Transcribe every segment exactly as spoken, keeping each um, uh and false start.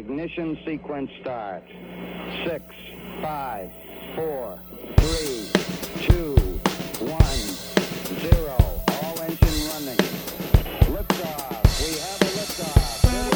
Ignition sequence start. Six, five, four, three, two, one, zero. All engine running. Liftoff. We have a liftoff.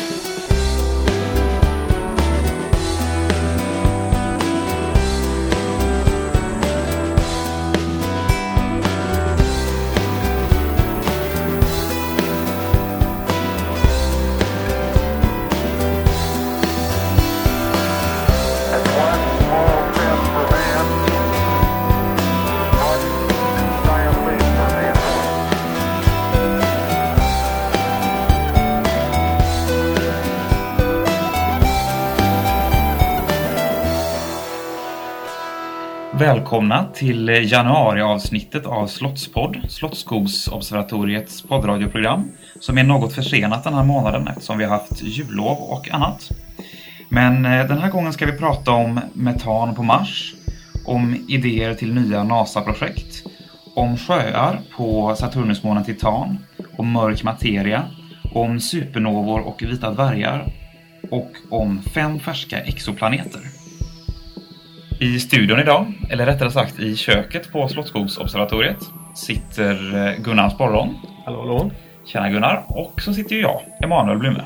Välkomna till januariavsnittet av Slottspodd, Slottsskogsobservatoriets poddradioprogram, som är något försenat den här månaden eftersom vi har haft jullov och annat. Men den här gången ska vi prata om metan på Mars, om idéer till nya NASA-projekt, om sjöar på Saturnusmånen Titan, om mörk materia, om supernovor och vita dvärgar och om fem färska exoplaneter. I studion idag, eller rättare sagt i köket på Slottsskogsobservatoriet, sitter Gunnar Sporron. Hallå, hallå. Tjena Gunnar. Och så sitter ju jag, Emanuel Blume.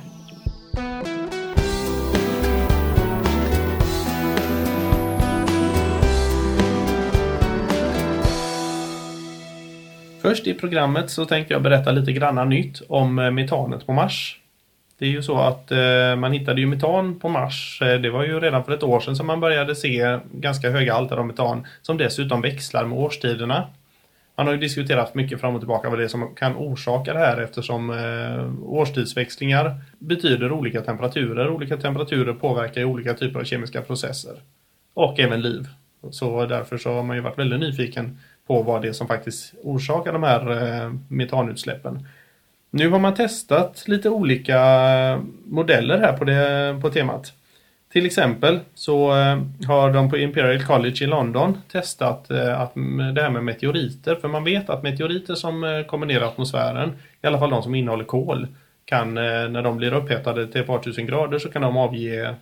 Först i programmet så tänkte jag berätta lite granna nytt om metanet på Mars. Det är ju så att eh, man hittade ju metan på Mars. Det var ju redan för ett år sedan som man började se ganska höga halter av metan som dessutom växlar med årstiderna. Man har ju diskuterat mycket fram och tillbaka vad det är som kan orsaka det här eftersom eh, årstidsväxlingar betyder olika temperaturer. Olika temperaturer påverkar olika typer av kemiska processer och även liv. Så därför så har man ju varit väldigt nyfiken på vad det är som faktiskt orsakar de här eh, metanutsläppen. Nu har man testat lite olika modeller här på, det, på temat. Till exempel så har de på Imperial College i London testat att det här med meteoriter. För man vet att meteoriter som kommer ner i atmosfären, i alla fall de som innehåller kol, kan när de blir upphettade till ett par tusen grader så kan de avge,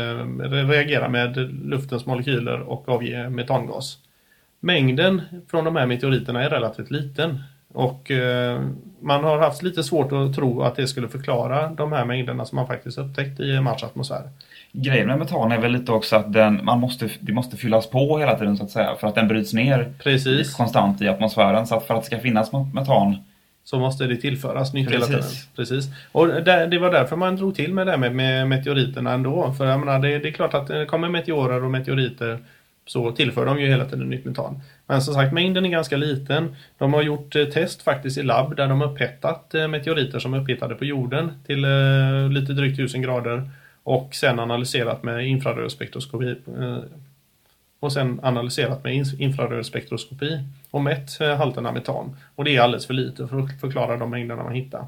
med, reagera med luftens molekyler och avge metangas. Mängden från de här meteoriterna är relativt liten. Och eh, man har haft lite svårt att tro att det skulle förklara de här mängderna som man faktiskt upptäckt i Mars atmosfär. Grejen med metan är väl lite också att den, man måste, det måste fyllas på hela tiden så att säga. För att den bryts ner Precis. konstant i atmosfären. Så att för att det ska finnas metan så måste det tillföras nytt Precis. hela tiden. Precis. Och det, det var därför man drog till med det här med, med meteoriterna ändå. För jag menar, det, det är klart att det kommer meteorer och meteoriter så tillför de ju hela tiden nytt metan. Men som sagt, mängden är ganska liten. De har gjort test faktiskt i labb där de upphettat meteoriter som är upphettade på jorden till eh, lite drygt tusen grader. Och sen analyserat med infraröd spektroskopi. Eh, och sen analyserat med infraröd spektroskopi och mätt eh, halterna metan. Och det är alldeles för lite för att förklara de mängderna man hittar.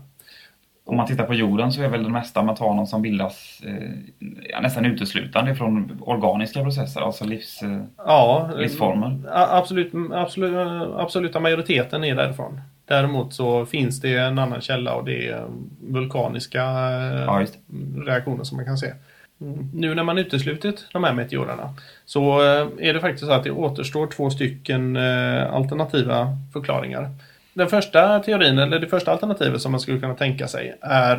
Om man tittar på jorden så är väl den mesta metanen som bildas eh, nästan uteslutande från organiska processer, alltså livs, eh, ja, livsformer. Absolut, absolut, absoluta majoriteten är därifrån. Däremot så finns det en annan källa och det är vulkaniska eh, ja, just. reaktioner som man kan se. Mm. Nu när man uteslutit de här meteorerna så eh, är det faktiskt så att det återstår två stycken eh, alternativa förklaringar. Den första teorin, eller det första alternativet som man skulle kunna tänka sig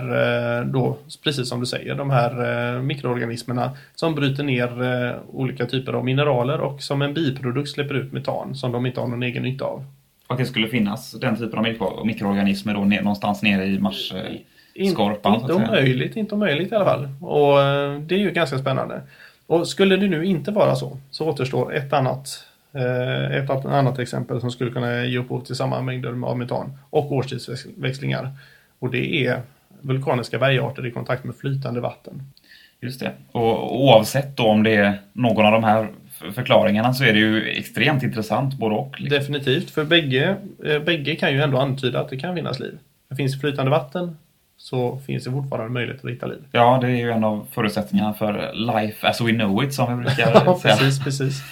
är då, precis som du säger, de här mikroorganismerna som bryter ner olika typer av mineraler och som en biprodukt släpper ut metan som de inte har någon egen nytta av. Och det skulle finnas den typen av mikro- mikroorganismer då ner, någonstans nere i Mars eh, skorpan? In, inte omöjligt, inte omöjligt i alla fall. Och det är ju ganska spännande. Och skulle det nu inte vara så, så återstår ett annat Ett annat exempel som skulle kunna ge upphov till samma mängder av metan och årstidsväxlingar. Och det är vulkaniska bergarter i kontakt med flytande vatten. Just det. Och oavsett då om det är någon av de här förklaringarna så är det ju extremt intressant både och. Liksom. Definitivt, för bägge, bägge kan ju ändå antyda att det kan finnas liv. Det finns flytande vatten så finns det fortfarande möjlighet att hitta liv. Ja, det är ju en av förutsättningarna för life as we know it som vi brukar ja, säga. precis, precis.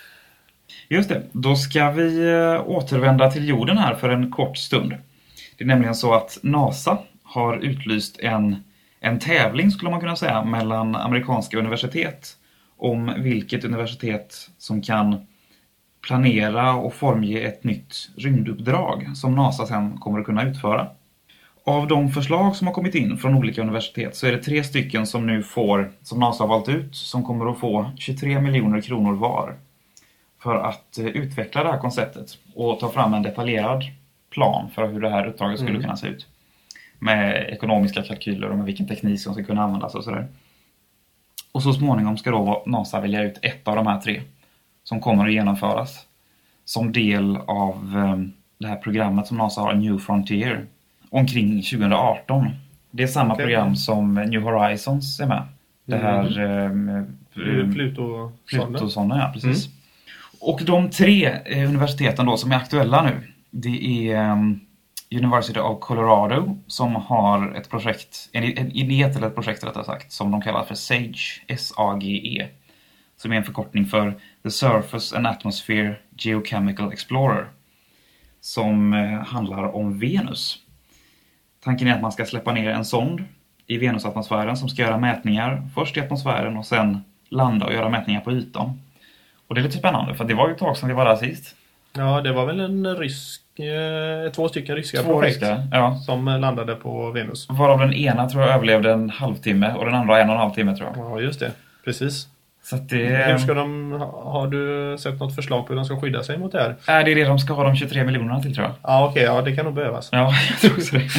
Just det, då ska vi återvända till jorden här för en kort stund. Det är nämligen så att NASA har utlyst en, en tävling skulle man kunna säga mellan amerikanska universitet om vilket universitet som kan planera och formge ett nytt rymduppdrag som NASA sen kommer att kunna utföra. Av de förslag som har kommit in från olika universitet så är det tre stycken som nu får, som NASA har valt ut, som kommer att få tjugotre miljoner kronor var för att utveckla det här konceptet och ta fram en detaljerad plan för hur det här uppdraget skulle mm. kunna se ut. Med ekonomiska kalkyler och med vilken teknik som ska kunna användas och sådär. Och så småningom ska då NASA välja ut ett av de här tre som kommer att genomföras som del av det här programmet som NASA har, New Frontier, omkring tjugo arton. Det är samma okay. program som New Horizons är med. Det här mm. eh, Pluto Pluto-sonden, ja, precis. Mm. Och de tre eh, universiteten då som är aktuella nu, det är um, University of Colorado som har ett projekt, en, en idé till ett projekt rättare sagt, som de kallar för SAGE, S A G E, som är en förkortning för The Surface and Atmosphere Geochemical Explorer, som eh, handlar om Venus. Tanken är att man ska släppa ner en sond i Venusatmosfären som ska göra mätningar först i atmosfären och sen landa och göra mätningar på ytan. Och det är lite spännande för det var ju ett tag sedan vi var där sist. Ja, det var väl en rysk, eh, två stycken ryska två projekt ryska, ja. som landade på Venus. Varav den ena tror jag överlevde en halvtimme och den andra en och en halv timme tror jag. Ja, just det. Precis. Så att det... Hur ska de, har du sett något förslag på hur de ska skydda sig mot det här? Nej, det är det de ska ha de tjugotre miljonerna till tror jag. Ja, okej. Okay, ja, det kan nog behövas. Ja, jag tror också det.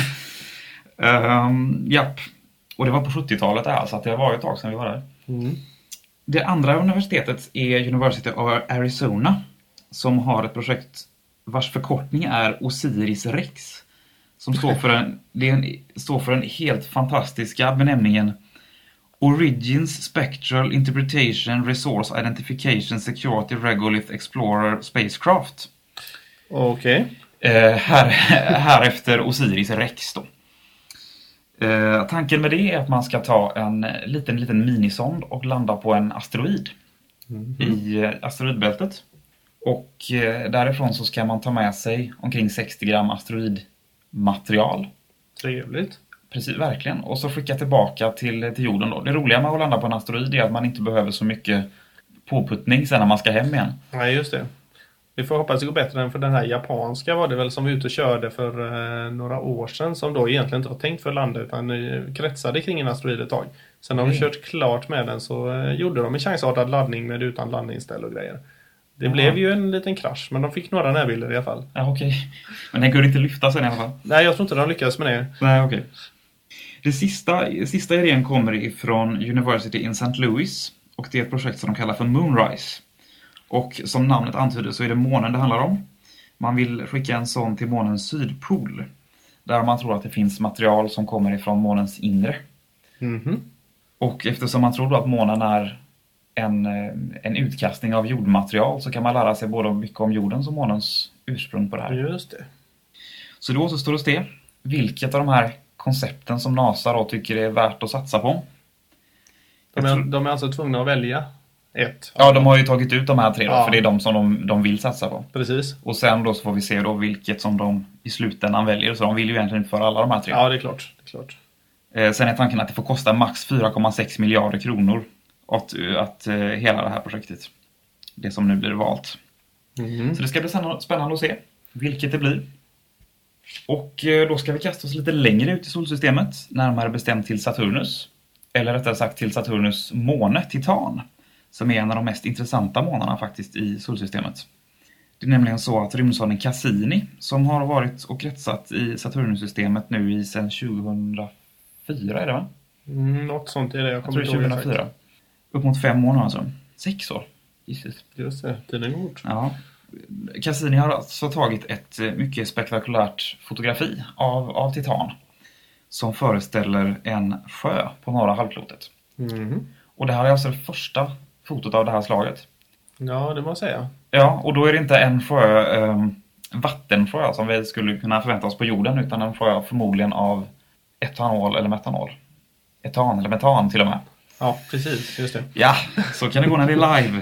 Um, japp. Och det var på sjuttiotalet där, så att det var ett tag sedan vi var där. Mm. Det andra universitetet är University of Arizona som har ett projekt vars förkortning är Osiris-Rex. Som står för en, det är en, står för en helt fantastiska benämningen Origins Spectral Interpretation Resource Identification Security Regolith Explorer Spacecraft. Okej. Okay. Eh, här, här efter Osiris-Rex då. Eh, tanken med det är att man ska ta en liten, liten minisond och landa på en asteroid mm-hmm. i eh, asteroidbältet. Och eh, därifrån så ska man ta med sig omkring sextio gram asteroidmaterial. Trevligt. Precis, verkligen. Och så skicka tillbaka till, till jorden då. Det roliga med att landa på en asteroid är att man inte behöver så mycket påputtning sen när man ska hem igen. Nej, just det. Vi får hoppas det går bättre än för den här japanska var det väl som vi ute och körde för eh, några år sedan som då egentligen inte var tänkt för att landa utan eh, kretsade kring en asteroid ett tag. Sen när de mm. kört klart med den så eh, gjorde de en chansartad laddning med utan landningsställ och grejer. Det mm. blev ju en liten krasch men de fick några närbilder i alla fall. Ja, okej. Okay. Men den kunde inte lyfta sen i alla fall. Nej, jag tror inte de lyckades med det. Nej, okej. Okay. Det sista, sista idén kommer ifrån University in Saint Louis och det är ett projekt som de kallar för Moonrise. Och som namnet antyder så är det månen det handlar om. Man vill skicka en sån till månens sydpol. Där man tror att det finns material som kommer ifrån månens inre. Mm-hmm. Och eftersom man tror att månen är en, en utkastning av jordmaterial så kan man lära sig både mycket om jordens och månens ursprung på det här. Just det. Så då återstår det det. Vilket av de här koncepten som NASA då tycker är värt att satsa på? De är, de är alltså tvungna att välja ett. Ja, de har ju tagit ut de här tre då, ja. För det är de som de, de vill satsa på. Precis. Och sen då så får vi se då vilket som de i slutändan väljer. Så de vill ju egentligen inte för alla de här tre. Ja, det är klart. Det är klart. Eh, sen är tanken att det får kosta max fyra komma sex miljarder kronor att, att eh, hela det här projektet. Det som nu blir valt. Mm. Så det ska bli spännande att se vilket det blir. Och eh, då ska vi kasta oss lite längre ut i solsystemet. Närmare bestämt till Saturnus. Eller rättare sagt till Saturnus måne, Titan. Som är en av de mest intressanta månaderna faktiskt i solsystemet. Det är nämligen så att rymdsonden Cassini, som har varit och kretsat i Saturnus-systemet nu i sedan tjugohundrafyra, är det va? Mm, något sånt är det, jag kommer jag tror tjugohundrafyra. Upp mot fem månader alltså. Sex år. Jesus. Just det, tiden går fort. Ja. Cassini har alltså tagit ett mycket spektakulärt fotografi av, av Titan. Som föreställer en sjö på norra halvklotet. Mm. Och det här är alltså det första fotot av det här slaget. Ja, det måste jag säga. Ja, och då är det inte en sjö, eh, vattensjö som vi skulle kunna förvänta oss på jorden, utan en sjö förmodligen av etanol eller metanol. Etan eller metan till och med. Ja, precis, just det. Ja, så kan det gå när det är live.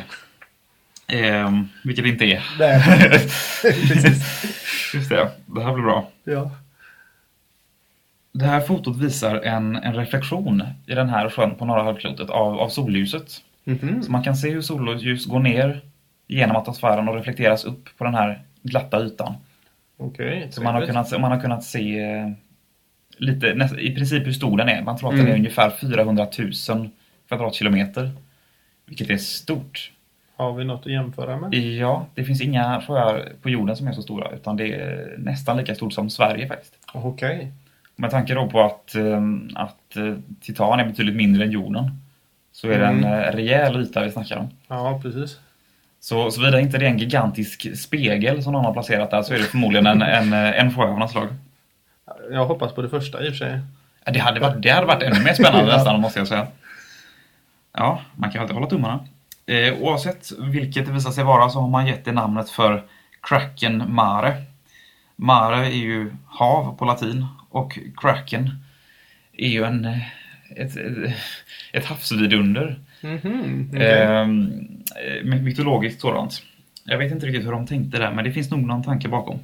Eh, vilket det inte är. Nej, precis. Just det, det här blir bra. Ja. Det här fotot visar en, en reflektion i den här sjön på norra halvklotet av, av solljuset. Mm-hmm. Så man kan se hur solljus går ner genom atmosfären och reflekteras upp på den här glatta ytan. Okej. Okay, så man har, kunnat, man har kunnat se lite, näst, i princip hur stor den är. Man tror att mm. den är ungefär fyrahundratusen kvadratkilometer. Vilket är stort. Har vi något att jämföra med? Ja, det finns inga sjöar på jorden som är så stora. Utan det är nästan lika stort som Sverige faktiskt. Okej. Okay. Med tanke då på att, att Titan är betydligt mindre än jorden. Så är mm. det en rejäl yta vi snackar om. Ja, precis. Så, så vidare inte det är en gigantisk spegel som någon har placerat där, så är det förmodligen en, en, en sjö av något slag. Jag hoppas på det första i och för sig. Ja, det, hade varit, det hade varit ännu mer spännande nästan, måste jag säga. Ja, man kan alltid hålla tummarna. Eh, oavsett vilket det visar sig vara så har man gett det namnet för Kraken Mare. Mare är ju hav på latin och Kraken är ju en, ett, ett, ett havsvidunder. Mm-hmm, okay. eh, mytologiskt sådant. Jag vet inte riktigt hur de tänkte där, men det finns nog någon tanke bakom.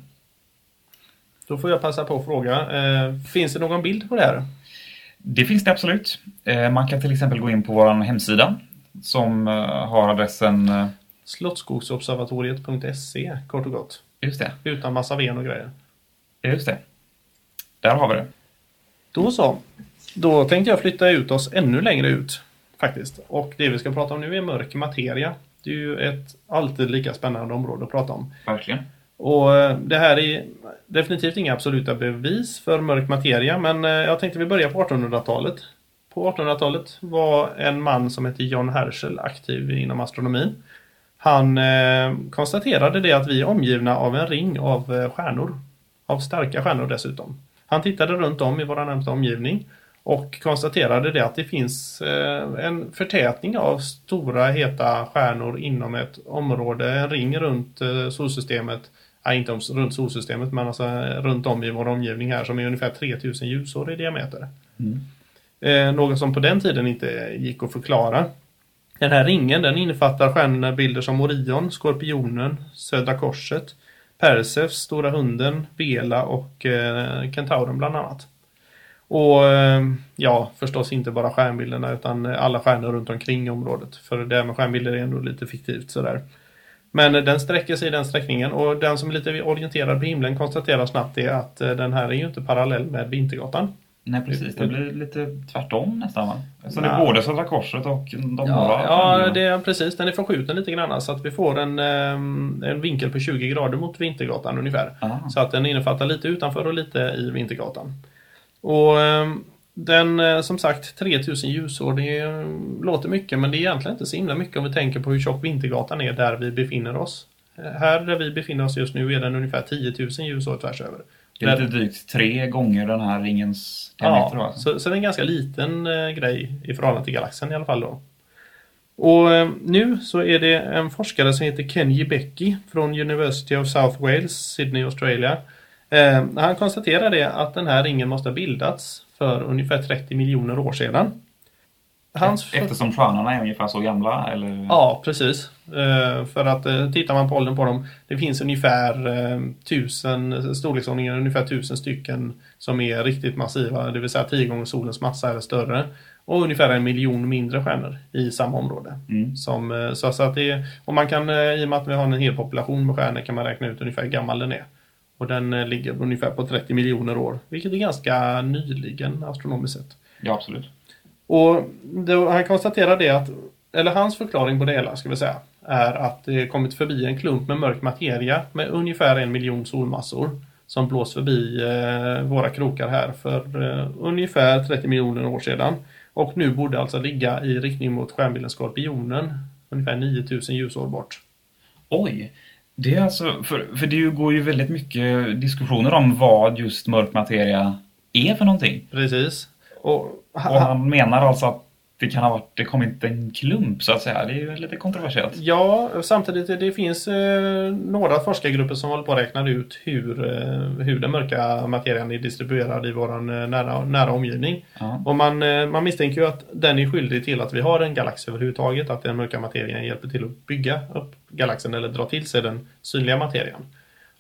Då får jag passa på att fråga. Eh, finns det någon bild på det här? Det finns det absolut. Eh, man kan till exempel gå in på vår hemsida som eh, har adressen eh, Slottsskogsobservatoriet punkt se, kort och gott. Just det. Utan massa ven och grejer. Just det. Där har vi det. Då så. Då tänkte jag flytta ut oss ännu längre ut faktiskt. Och det vi ska prata om nu är mörk materia. Det är ju ett alltid lika spännande område att prata om. Verkligen. Och det här är definitivt inga absoluta bevis för mörk materia, men jag tänkte vi börjar på artonhundratalet. På artonhundratalet var en man som heter John Herschel aktiv inom astronomin. Han eh, konstaterade det att vi är omgivna av en ring av stjärnor. Av starka stjärnor dessutom. Han tittade runt om i vår närmsta omgivning och konstaterade det att det finns eh, en förtätning av stora heta stjärnor inom ett område, en ring runt eh, solsystemet. Nej, inte om, runt solsystemet, men alltså runt om i vår omgivning här som är ungefär tre tusen ljusår i diameter. Mm. Eh, något som på den tiden inte gick att förklara. Den här ringen, den innefattar stjärnbilder som Orion, Skorpionen, Södra Korset, Perseus, Stora Hunden, Vela och eh, Kentauren bland annat. Och eh, ja, förstås inte bara stjärnbilderna utan alla stjärnor runt omkring området. För det här med stjärnbilder är ändå lite fiktivt sådär. Men den sträcker sig i den sträckningen och den som är lite orienterad på himlen konstaterar snabbt det att den här är ju inte parallell med Vintergatan. Nej, precis. Det blir lite tvärtom nästan, va? Så det är både Södra Korset och de ja, norra. Ja, det är precis. Den är förskjuten lite grann så att vi får en, en vinkel på tjugo grader mot Vintergatan ungefär. Aha. Så att den innefattar lite utanför och lite i Vintergatan. Och den, som sagt, tre tusen ljusår, det låter mycket, men det är egentligen inte så himla mycket om vi tänker på hur tjock Vintergatan är där vi befinner oss. Här där vi befinner oss just nu är den ungefär tio tusen ljusår tvärs över. Det är lite drygt tre gånger den här ringens diameter. Ja, så, så det är en ganska liten eh, grej i förhållande till galaxen i alla fall då. Och eh, nu så är det en forskare som heter Kenji Becky från University of South Wales, Sydney, Australia. Eh, han konstaterar det att den här ringen måste ha bildats för ungefär trettio miljoner år sedan. Hans... Eftersom stjärnorna är ungefär så gamla? Eller? Ja, precis. Uh, för att uh, tittar man på åldern på dem, det finns ungefär uh, tusen, storleksordningen ungefär tusen stycken som är riktigt massiva, det vill säga tio gånger solens massa eller större. Och ungefär en miljon mindre stjärnor i samma område. Mm. Som, uh, så, så att det, och man kan, uh, i och med att vi har en hel population med stjärnor kan man räkna ut ungefär hur gammal den är. Och den uh, ligger ungefär på trettio miljoner år, vilket är ganska nyligen astronomiskt sett. Ja, absolut. Och då, han konstaterar det att, eller hans förklaring på det hela ska vi säga, är att det kommit förbi en klump med mörk materia med ungefär en miljon solmassor som blåst förbi eh, våra krokar här för eh, ungefär trettio miljoner år sedan. Och nu borde alltså ligga i riktning mot stjärnbilden Skorpionen, ungefär nio tusen ljusår bort. Oj, det är alltså, för, för det går ju väldigt mycket diskussioner om vad just mörk materia är för någonting. Precis. Och, och han menar alltså att det kan ha varit, det kom inte en klump så att säga. Det är ju lite kontroversiellt. Ja, samtidigt det finns eh, några forskargrupper som håller på att räkna ut hur, eh, hur den mörka materian är distribuerad i vår eh, nära, nära omgivning. Uh-huh. Och man, eh, man misstänker ju att den är skyldig till att vi har en galax överhuvudtaget. Att den mörka materian hjälper till att bygga upp galaxen eller dra till sig den synliga materian.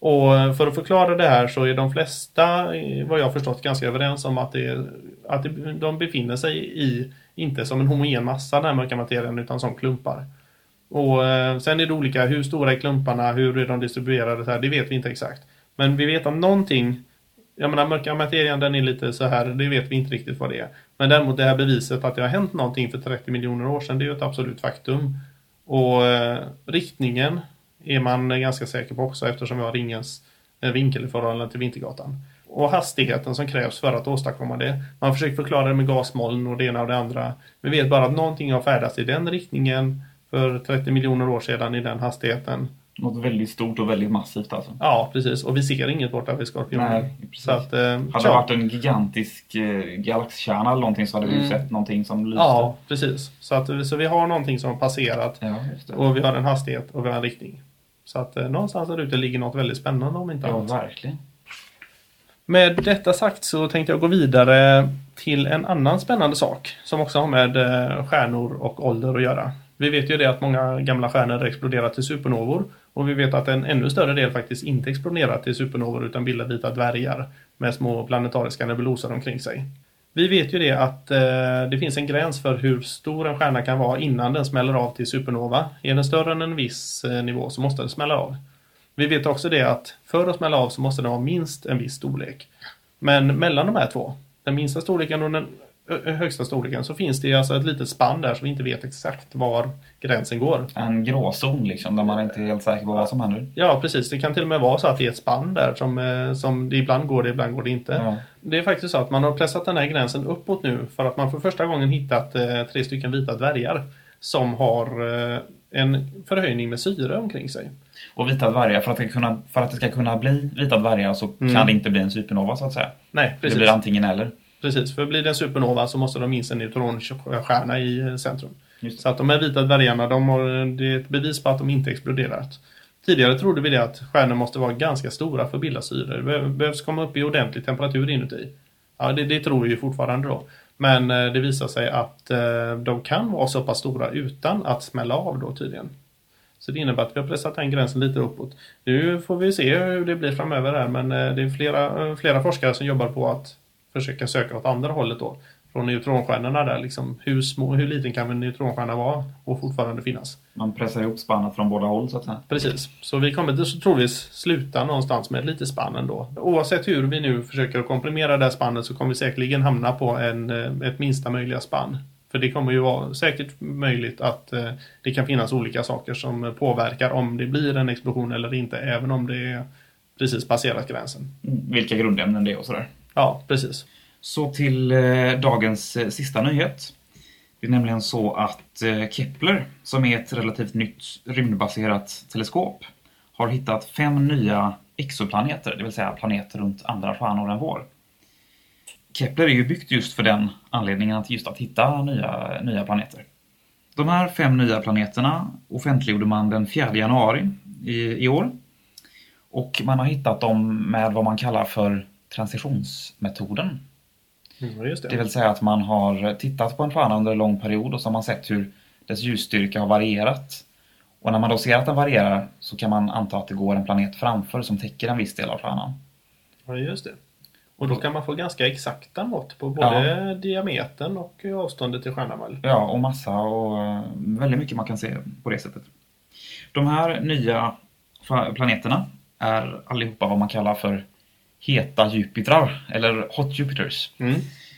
Och för att förklara det här så är de flesta, vad jag har förstått, ganska överens om att, det, att det, de befinner sig i, inte som en homogen massa, den här mörka materien, utan som klumpar. Och eh, sen är det olika, hur stora är klumparna, hur är de distribuerade, så här, det vet vi inte exakt. Men vi vet om någonting, jag menar mörka materien, den är lite så här, det vet vi inte riktigt vad det är. Men däremot det här beviset att det har hänt någonting för trettio miljoner år sedan, det är ju ett absolut faktum. Och eh, riktningen är man ganska säker på också, eftersom vi har ringens vinkel i förhållande till Vintergatan. Och hastigheten som krävs för att åstadkomma det. Man försöker förklara det med gasmoln och det ena och det andra. Vi vet bara att någonting har färdats i den riktningen för trettio miljoner år sedan i den hastigheten. Något väldigt stort och väldigt massivt alltså. Ja, precis. Och vi ser inget borta vid Skorpionen. Nej, precis. Så att, eh, hade det varit en gigantisk eh, galaxkärna eller någonting så hade vi mm. sett någonting som lyste. Ja, precis. Så, att, så vi har någonting som har passerat. Ja, just det. Och vi har en hastighet och vi har en riktning. Så att eh, någonstans där ute ligger något väldigt spännande om inte ja, annat. Ja, verkligen. Med detta sagt så tänkte jag gå vidare till en annan spännande sak som också har med eh, stjärnor och ålder att göra. Vi vet ju det att många gamla stjärnor exploderar till supernovor och vi vet att en ännu större del faktiskt inte exploderar till supernovor utan bildar vita dvärgar med små planetariska nebulosor omkring sig. Vi vet ju det att eh, det finns en gräns för hur stor en stjärna kan vara innan den smäller av till supernova. Är den större än en viss eh, nivå så måste den smälla av. Vi vet också det att för att smälla av så måste den ha minst en viss storlek. Men mellan de här två, den minsta storleken och den högsta storleken, så finns det alltså ett litet spann där som vi inte vet exakt var gränsen går. En gråzon liksom, där man inte är helt säker på vad som händer. Ja, precis. Det kan till och med vara så att det är ett spann där som, som det ibland går det, ibland går det inte. Ja. Det är faktiskt så att man har pressat den här gränsen uppåt nu för att man för första gången hittat eh, tre stycken vita dvärgar som har eh, en förhöjning med syre omkring sig. Och vita dvärgar, för att det, kunna, för att det ska kunna bli vita dvärgar så mm. kan det inte bli en supernova så att säga. Nej, precis. Det blir antingen eller. Precis, för blir det en supernova så måste de minst en neutronstjärna i centrum. Just. Så att de här vita dvärgarna, de har, det är ett bevis på att de inte exploderat. Tidigare trodde vi det att stjärnor måste vara ganska stora för att bilda syre. Det behövs komma upp i ordentlig temperatur inuti. Ja, det, det tror vi ju fortfarande då. Men det visar sig att eh, de kan vara så pass stora utan att smälla av då tydligen. Så det innebär att vi har pressat den gränsen lite uppåt. Nu får vi se hur det blir framöver här, men eh, det är flera, flera forskare som jobbar på att försöka söka åt andra hållet då. Från neutronstjärnorna där liksom. Hur, små, hur liten kan en neutronstjärna vara och fortfarande finnas? Man pressar ihop spannet från båda håll så att säga. Precis. Så vi kommer så troligtvis sluta någonstans med lite spann ändå. Oavsett hur vi nu försöker komprimera det här spannet så kommer vi säkerligen hamna på en, ett minsta möjliga spann. För det kommer ju vara säkert möjligt att eh, det kan finnas olika saker som påverkar om det blir en explosion eller inte. Även om det är precis passerat gränsen. Mm, vilka grundämnen det är och sådär. Ja, precis. Så till eh, dagens eh, sista nyhet. Det är nämligen så att eh, Kepler, som är ett relativt nytt rymdbaserat teleskop, har hittat fem nya exoplaneter, det vill säga planeter runt andra stjärnor än vår. Kepler är ju byggt just för den anledningen att just att hitta nya, nya planeter. De här fem nya planeterna offentliggjorde man den fjärde januari i, i år. Och man har hittat dem med vad man kallar för transitionsmetoden. Mm, just det. Det vill säga att man har tittat på en stjärna under en lång period och så har man sett hur dess ljusstyrka har varierat. Och när man då ser att den varierar så kan man anta att det går en planet framför som täcker en viss del av stjärnan. Ja, just det. Och då kan man få ganska exakta mått på både ja. diametern och avståndet till stjärnan. Ja, och massa och väldigt mycket man kan se på det sättet. De här nya planeterna är allihopa vad man kallar för heta Jupitrar, eller hot Jupiters. Mm.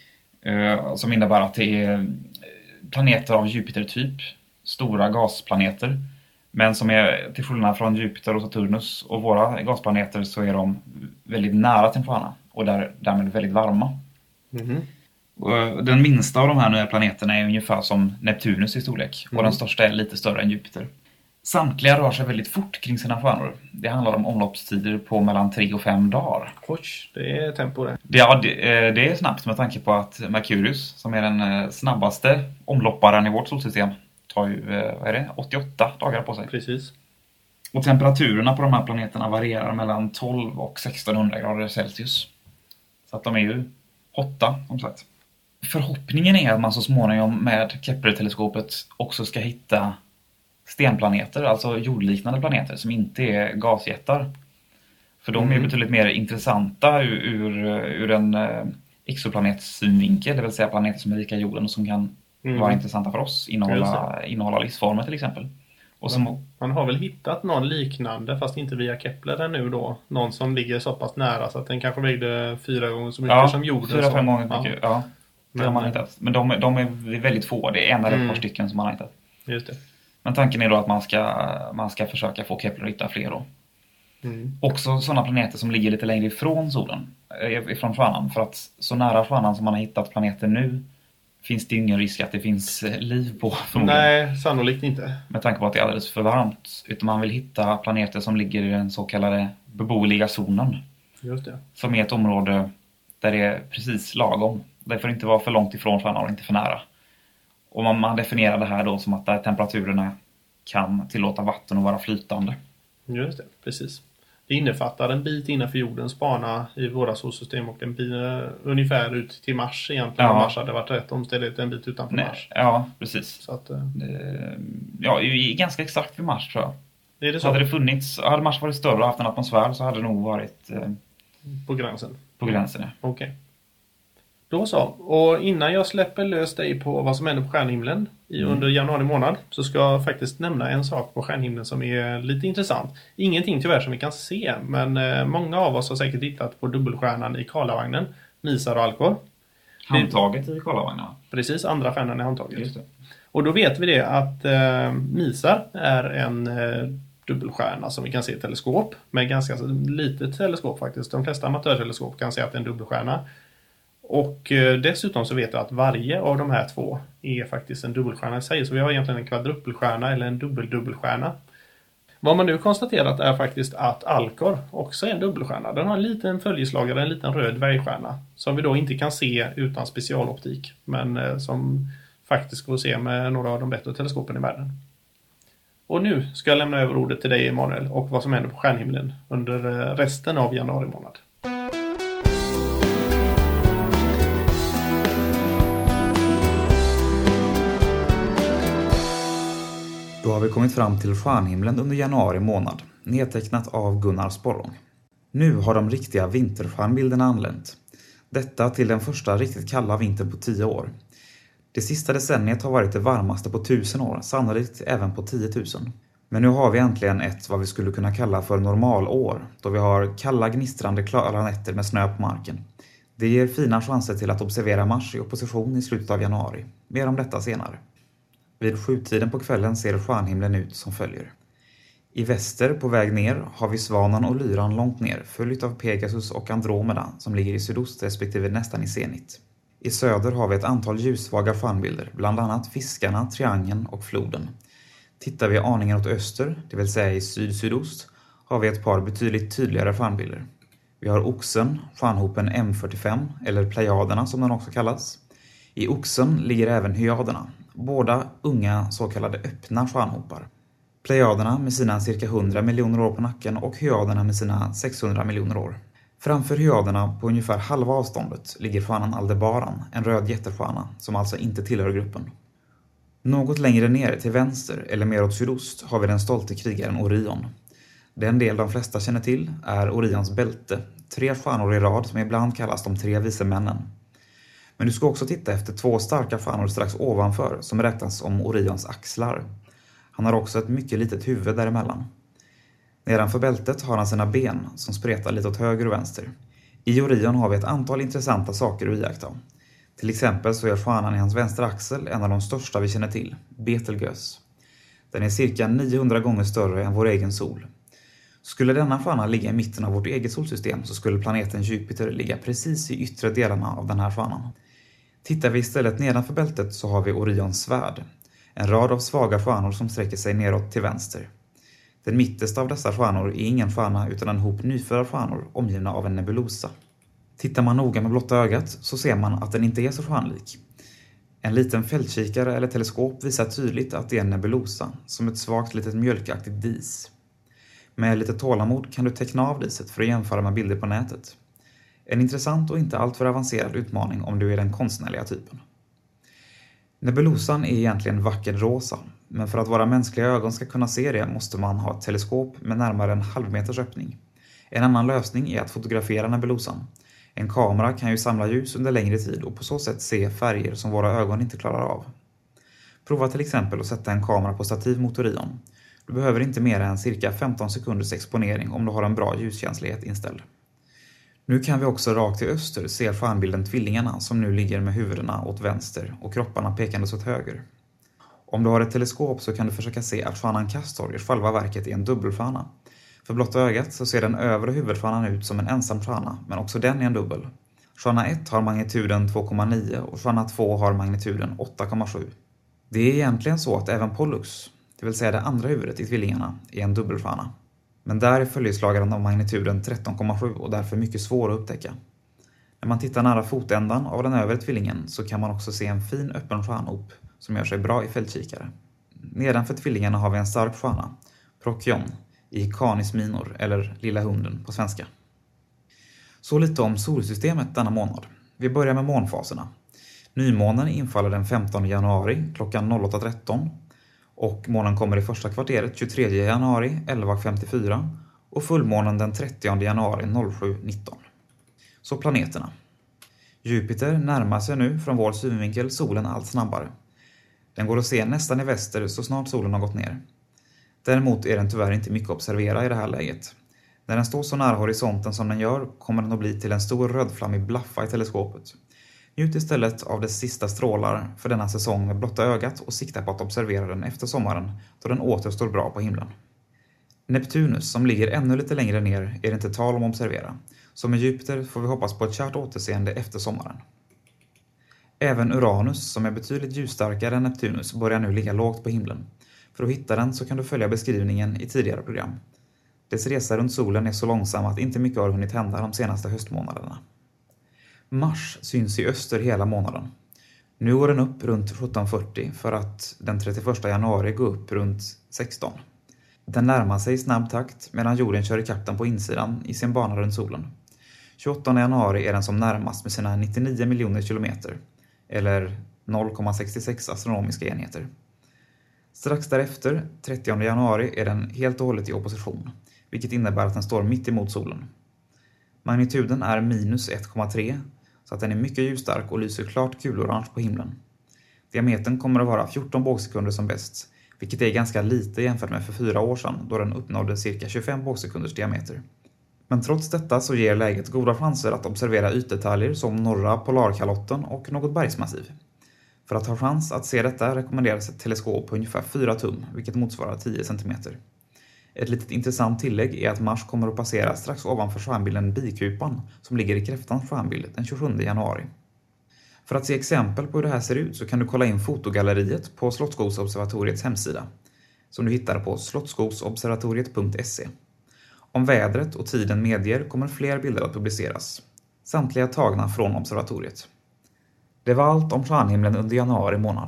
Eh, som innebär att det är planeter av Jupiter-typ, stora gasplaneter. Men som är till skillnad från Jupiter och Saturnus och våra gasplaneter så är de väldigt nära till en stjärna och där, därmed väldigt varma. Mm. Och den minsta av de här nya planeterna är ungefär som Neptunus i storlek mm. och den största är lite större än Jupiter. Samtliga rör sig väldigt fort kring sina stjärnor. Det handlar om omloppstider på mellan tre och fem dagar. Oj, det är tempo det. Ja, det, det är snabbt med tanke på att Merkurius, som är den snabbaste omlopparen i vårt solsystem, tar ju vad är det, åttioåtta dagar på sig. Precis. Och temperaturerna på de här planeterna varierar mellan tolv och sextonhundra grader Celsius. Så att de är ju hotta, som sagt. Förhoppningen är att man så småningom med Kepler-teleskopet också ska hitta stenplaneter, alltså jordliknande planeter som inte är gasjättar. För de är betydligt mer intressanta ur, ur, ur en eh, exoplanetssynvinkel, det vill säga planeter som är lika jorden och som kan mm. vara intressanta för oss, innehålla, innehålla livsformer till exempel. Och som, man, man har väl hittat någon liknande, fast inte via Kepler ännu då. Någon som ligger så pass nära så att den kanske vägde fyra gånger så mycket ja, som jorden. fyra, fem gånger mycket, ja. ja. Det Men, har man hittat. Men de, de är väldigt få, det är en eller ett par stycken som man har hittat. Just det. Men tanken är då att man ska, man ska försöka få Kepler att hitta fler då. Mm. Också sådana planeter som ligger lite längre ifrån solen, ifrån stjärnan. För att så nära stjärnan som man har hittat planeter nu finns det ingen risk att det finns liv på förmodligen. Nej, sannolikt inte. Med tanke på att det är alldeles för varmt. Utan man vill hitta planeter som ligger i den så kallade beboeliga zonen. Just det. Som är ett område där det är precis lagom. Det får inte vara för långt ifrån stjärnan och inte för nära. Och man, man definierar det här då som att där temperaturerna kan tillåta vatten att vara flytande. Just det, precis. Det innefattar en bit innanför jordens bana i våra solsystem och en bit ungefär ut till Mars egentligen. Ja. Mars hade varit rätt omständigt en bit utanför Nej, Mars. Ja, precis. Så att, det, ja, ganska exakt vid Mars tror jag. Det är det så. Hade det funnits, hade Mars varit större och haft en atmosfär så hade det nog varit eh, på gränsen. På gränsen, ja. Okej. Okay. Då så. Och innan jag släpper lös dig på vad som händer på stjärnhimlen i, mm. under januari månad så ska jag faktiskt nämna en sak på stjärnhimlen som är lite intressant. Ingenting tyvärr som vi kan se, men eh, många av oss har säkert tittat på dubbelstjärnan i Karlavagnen, Misar och Alcor. Handtaget i Karlavagnen. Precis, andra stjärnan är handtaget. Just det. Och då vet vi det att eh, Misar är en eh, dubbelstjärna som vi kan se i teleskop, med ganska litet teleskop faktiskt. De flesta amatörteleskop kan se att det är en dubbelstjärna. Och eh, dessutom så vet jag att varje av de här två är faktiskt en dubbelstjärna i sig. Så vi har egentligen en kvadruppelstjärna eller en dubbeldubbelstjärna. Vad man nu konstaterat är faktiskt att Alcor också är en dubbelstjärna. Den har en liten följeslagare, en liten röd dvärgstjärna. Som vi då inte kan se utan specialoptik. Men eh, som faktiskt går att se med några av de bättre teleskopen i världen. Och nu ska jag lämna över ordet till dig, Emanuel, och vad som händer på stjärnhimlen under eh, resten av januari månad. Då har vi kommit fram till stjärnhimlen under januari månad, nedtecknat av Gunnar Sporrong. Nu har de riktiga vinterstjärnbilderna anlänt. Detta till den första riktigt kalla vintern på tio år. Det sista decenniet har varit det varmaste på tusen år, sannolikt även på tiotusen. Men nu har vi äntligen ett vad vi skulle kunna kalla för normalår, då vi har kalla gnistrande klara nätter med snö på marken. Det ger fina chanser till att observera Mars i opposition i slutet av januari. Mer om detta senare. Vid sjutiden på kvällen ser stjärnhimlen ut som följer. I väster på väg ner har vi Svanen och Lyran långt ner, följt av Pegasus och Andromeda som ligger i sydost respektive nästan i zenit. I söder har vi ett antal ljussvaga stjärnbilder, bland annat Fiskarna, Triangeln och Floden. Tittar vi aningen åt öster, det vill säga i syd-sydost, har vi ett par betydligt tydligare stjärnbilder. Vi har Oxen, stjärnhopen M fyrtiofem, eller Plejaderna som den också kallas. I Oxen ligger även Hyaderna, båda unga så kallade öppna stjärnhopar. Plejaderna med sina cirka hundra miljoner år på nacken och Hyaderna med sina sexhundra miljoner år. Framför Hyaderna på ungefär halva avståndet ligger stjärnan Aldebaran, en röd jättestjärna som alltså inte tillhör gruppen. Något längre ner till vänster eller mer åt sydost har vi den stolte krigaren Orion. Den del de flesta känner till är Orions bälte, tre stjärnor i rad som ibland kallas de tre vise männen. Men du ska också titta efter två starka stjärnor strax ovanför som räknas om Orions axlar. Han har också ett mycket litet huvud däremellan. Nedanför bältet har han sina ben som spretar lite åt höger och vänster. I Orion har vi ett antal intressanta saker att iaktta. Till exempel så är stjärnan i hans vänstra axel en av de största vi känner till, Betelgeuse. Den är cirka niohundra gånger större än vår egen sol. Skulle denna stjärna ligga i mitten av vårt eget solsystem så skulle planeten Jupiter ligga precis i yttre delarna av den här stjärnan. Tittar vi istället nedanför bältet så har vi Orions svärd, en rad av svaga stjärnor som sträcker sig neråt till vänster. Den mittersta av dessa stjärnor är ingen stjärna utan en hop nyfödda stjärnor omgivna av en nebulosa. Tittar man noga med blotta ögat så ser man att den inte är så stjärnlik. En liten fältkikare eller teleskop visar tydligt att det är en nebulosa, som ett svagt litet mjölkaktigt dis. Med lite tålamod kan du teckna av diset för att jämföra med bilder på nätet. En intressant och inte alltför avancerad utmaning om du är den konstnärliga typen. Nebulosan är egentligen vacker rosa, men för att våra mänskliga ögon ska kunna se det måste man ha ett teleskop med närmare en halv meters öppning. En annan lösning är att fotografera nebulosan. En kamera kan ju samla ljus under längre tid och på så sätt se färger som våra ögon inte klarar av. Prova till exempel att sätta en kamera på stativ mot Orion. Du behöver inte mer än cirka femton sekunders exponering om du har en bra ljuskänslighet inställd. Nu kan vi också rakt till öster se stjärnbilden Tvillingarna som nu ligger med huvudena åt vänster och kropparna pekandes åt höger. Om du har ett teleskop så kan du försöka se att stjärnan Castor i själva verket är en dubbelstjärna. För blotta ögat så ser den övre huvudstjärnan ut som en ensam stjärna, men också den är en dubbel. Stjärna ett har magnituden två komma nio och stjärna två har magnituden åtta komma sju. Det är egentligen så att även Pollux, det vill säga det andra huvudet i Tvillingarna, är en dubbelstjärna. Men där är följeslagaren av magnituden tretton komma sju och därför mycket svår att upptäcka. När man tittar nära fotändan av den övre tvillingen så kan man också se en fin öppen stjärnop som gör sig bra i fältkikare. Nedanför Tvillingarna har vi en stark stjärna, Procyon, i Canis Minor eller Lilla hunden på svenska. Så lite om solsystemet denna månad. Vi börjar med månfaserna. Nymånen infaller den femtonde januari klockan åtta tretton och månen kommer i första kvarteret tjugotredje januari elva femtiofyra och fullmånen den trettionde januari sju nitton. Så planeterna. Jupiter närmar sig nu från vår synvinkel solen allt snabbare. Den går att se nästan i väster så snart solen har gått ner. Däremot är den tyvärr inte mycket att observera i det här läget. När den står så nära horisonten som den gör kommer den att bli till en stor rödflammig blaffa i teleskopet. Njut istället av dess sista strålar för denna säsong med blotta ögat och sikta på att observera den efter sommaren då den åter står bra på himlen. Neptunus som ligger ännu lite längre ner är det inte tal om att observera. Så med Jupiter får vi hoppas på ett kärt återseende efter sommaren. Även Uranus som är betydligt ljusstarkare än Neptunus börjar nu ligga lågt på himlen. För att hitta den så kan du följa beskrivningen i tidigare program. Dess resa runt solen är så långsam att inte mycket har hunnit hända de senaste höstmånaderna. Mars syns i öster hela månaden. Nu går den upp runt sjutton fyrtio för att den trettioförsta januari gå upp runt sexton. Den närmar sig i snabb takt medan jorden kör i kapten på insidan i sin bana runt solen. tjugoåttonde januari är den som närmast med sina nittionio miljoner kilometer, eller noll komma sextiosex astronomiska enheter. Strax därefter, trettionde januari, är den helt och hållet i opposition, vilket innebär att den står mitt emot solen. Magnituden är minus ett komma tre, så att den är mycket ljusstark och lyser klart kulorange på himlen. Diametern kommer att vara fjorton bågsekunder som bäst, vilket är ganska lite jämfört med för fyra år sedan då den uppnådde cirka tjugofem bågsekunders diameter. Men trots detta så ger läget goda chanser att observera ytdetaljer som norra polarkalotten och något bergsmassiv. För att ha chans att se detta rekommenderas ett teleskop på ungefär fyra tum, vilket motsvarar tio centimeter. Ett litet intressant tillägg är att Mars kommer att passera strax ovanför stjärnbilden Bikupan som ligger i kräftans stjärnbild den tjugosjunde januari. För att se exempel på hur det här ser ut så kan du kolla in fotogalleriet på Slottsskogsobservatoriets hemsida som du hittar på slottsskogsobservatoriet punkt se. Om vädret och tiden medger kommer fler bilder att publiceras. Samtliga tagna från observatoriet. Det var allt om stjärnhimlen under januari månad.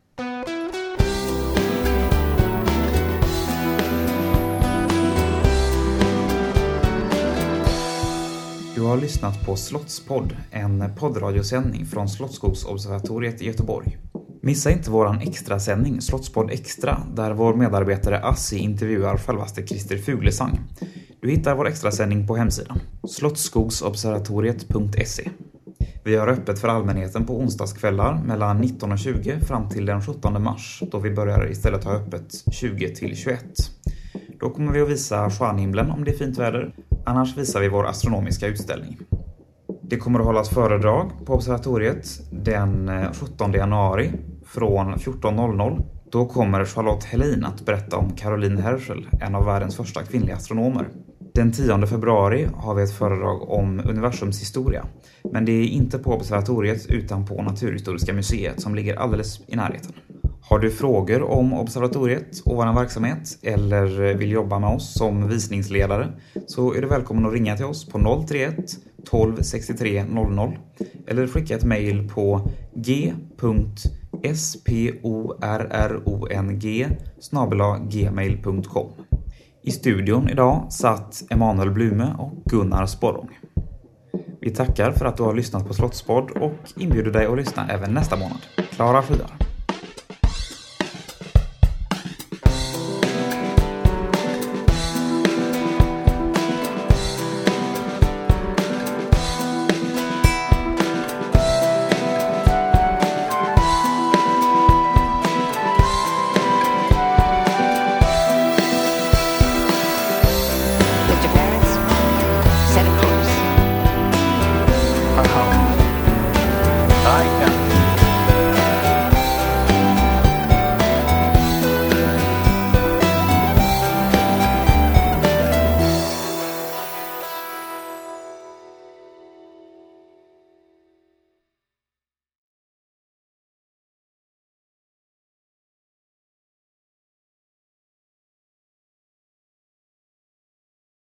Du har lyssnat på Slottspodd, en poddradiosändning från Slottsskogsobservatoriet i Göteborg. Missa inte våran extrasändning Slottspodd Extra där vår medarbetare Assi intervjuar självaste Christer Fuglesang. Du hittar vår extrasändning på hemsidan slottsskogsobservatoriet punkt se. Vi har öppet för allmänheten på onsdagskvällar mellan nitton och tjugo fram till den sjuttonde mars då vi börjar istället ha öppet tjugo till tjugoett. Då kommer vi att visa stjärnhimlen om det är fint väder, annars visar vi vår astronomiska utställning. Det kommer att hållas föredrag på observatoriet den sjuttonde januari från fjorton noll noll. Då kommer Charlotte Helin att berätta om Caroline Herschel, en av världens första kvinnliga astronomer. Den tionde februari har vi ett föredrag om universums historia, men det är inte på observatoriet utan på Naturhistoriska museet som ligger alldeles i närheten. Har du frågor om observatoriet och vår verksamhet eller vill jobba med oss som visningsledare så är du välkommen att ringa till oss på noll tre ett tolv sextiotre noll noll eller skicka ett mejl på g punkt sporrong snabel-a gmail punkt com. I studion idag satt Emanuel Blume och Gunnar Sporrong. Vi tackar för att du har lyssnat på Slottspodd och inbjuder dig att lyssna även nästa månad. Klara skyar! Haha.